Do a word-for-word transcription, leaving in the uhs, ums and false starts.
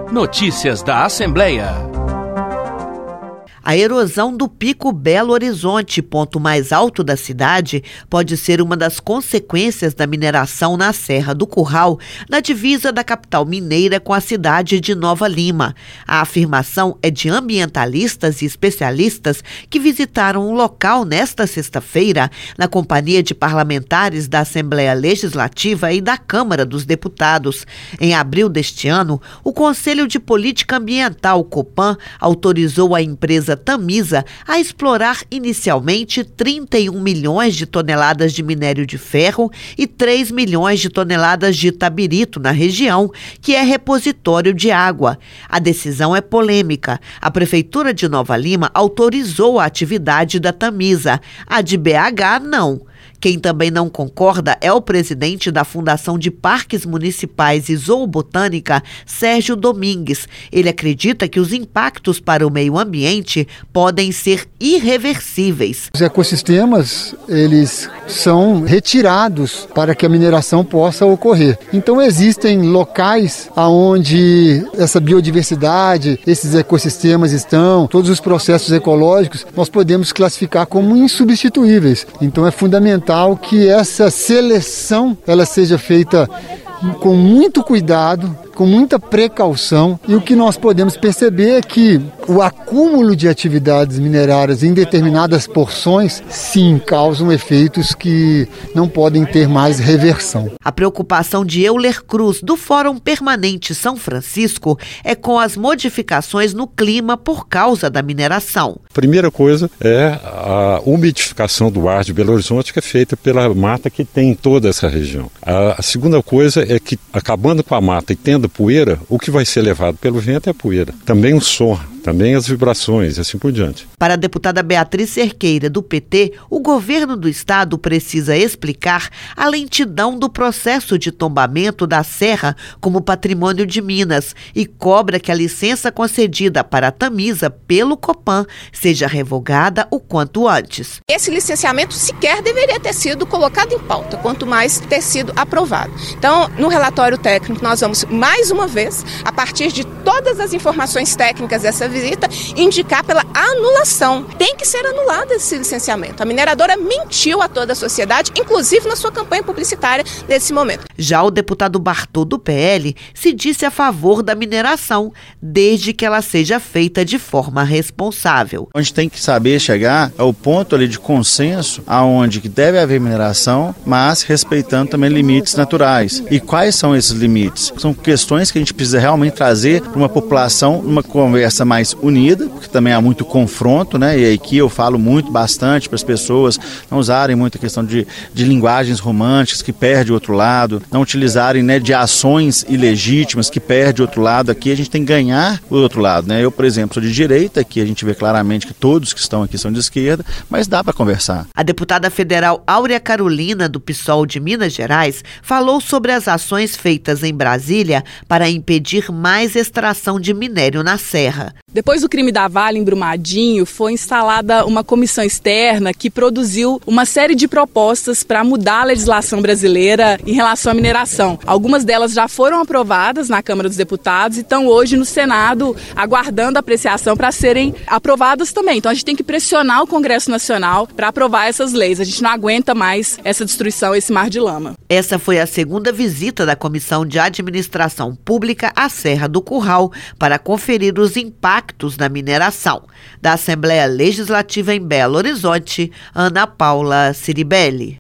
Notícias da Assembleia. A erosão do Pico Belo Horizonte, ponto mais alto da cidade, pode ser uma das consequências da mineração na Serra do Curral, na divisa da capital mineira com a cidade de Nova Lima. A afirmação é de ambientalistas e especialistas que visitaram o local nesta sexta-feira, na companhia de parlamentares da Assembleia Legislativa e da Câmara dos Deputados. Em abril deste ano, o Conselho de Política Ambiental, COPAM, autorizou a empresa Tamisa a explorar inicialmente trinta e um milhões de toneladas de minério de ferro e três milhões de toneladas de tabirito na região, que é repositório de água. A decisão é polêmica. A Prefeitura de Nova Lima autorizou a atividade da Tamisa. A de B H, não. Quem também não concorda é o presidente da Fundação de Parques Municipais e Zoobotânica, Sérgio Domingues. Ele acredita que os impactos para o meio ambiente podem ser irreversíveis. Os ecossistemas, eles são retirados para que a mineração possa ocorrer. Então existem locais onde essa biodiversidade, esses ecossistemas estão, todos os processos ecológicos, nós podemos classificar como insubstituíveis. Então é fundamental que essa seleção ela seja feita com muito cuidado, com muita precaução, e o que nós podemos perceber é que o acúmulo de atividades minerárias em determinadas porções, sim, causam efeitos que não podem ter mais reversão. A preocupação de Euler Cruz, do Fórum Permanente São Francisco, é com as modificações no clima por causa da mineração. A primeira coisa é a umidificação do ar de Belo Horizonte, que é feita pela mata que tem em toda essa região. A segunda coisa é que, acabando com a mata e tendo poeira, o que vai ser levado pelo vento é a poeira. Também o som, também as vibrações e assim por diante. Para a deputada Beatriz Cerqueira, do P T, o governo do estado precisa explicar a lentidão do processo de tombamento da serra como patrimônio de Minas e cobra que a licença concedida para a Tamisa pelo COPAM seja revogada o quanto antes. Esse licenciamento sequer deveria ter sido colocado em pauta, quanto mais ter sido aprovado. Então, no relatório técnico, nós vamos, mais uma vez, a partir de todas as informações técnicas dessa visita, indicar pela anulação. Tem que ser anulado esse licenciamento. A mineradora mentiu a toda a sociedade, inclusive na sua campanha publicitária nesse momento. Já o deputado Bartô, do P L, se disse a favor da mineração, desde que ela seja feita de forma responsável. A gente tem que saber chegar ao ponto ali de consenso, aonde que deve haver mineração, mas respeitando também limites naturais. E quais são esses limites? São questões que a gente precisa realmente trazer para uma população, uma conversa mais unida, porque também há muito confronto, né? E aqui eu falo muito, bastante, para as pessoas não usarem muito a questão de, de linguagens românticas que perde o outro lado, não utilizarem, né, de ações ilegítimas que perde o outro lado. Aqui a gente tem que ganhar o outro lado, né? Eu, por exemplo, sou de direita, aqui a gente vê claramente que todos que estão aqui são de esquerda, mas dá para conversar. A deputada federal Áurea Carolina, do PSOL de Minas Gerais, falou sobre as ações feitas em Brasília para impedir mais extração de minério na serra. Depois do crime da Vale em Brumadinho, foi instalada uma comissão externa que produziu uma série de propostas para mudar a legislação brasileira em relação à mineração. Algumas delas já foram aprovadas na Câmara dos Deputados e estão hoje no Senado aguardando a apreciação para serem aprovadas também. Então a gente tem que pressionar o Congresso Nacional para aprovar essas leis. A gente não aguenta mais essa destruição, esse mar de lama. Essa foi a segunda visita da Comissão de Administração Pública à Serra do Curral para conferir os impactos da mineração. Da Assembleia Legislativa em Belo Horizonte, Ana Paula Ciribelli.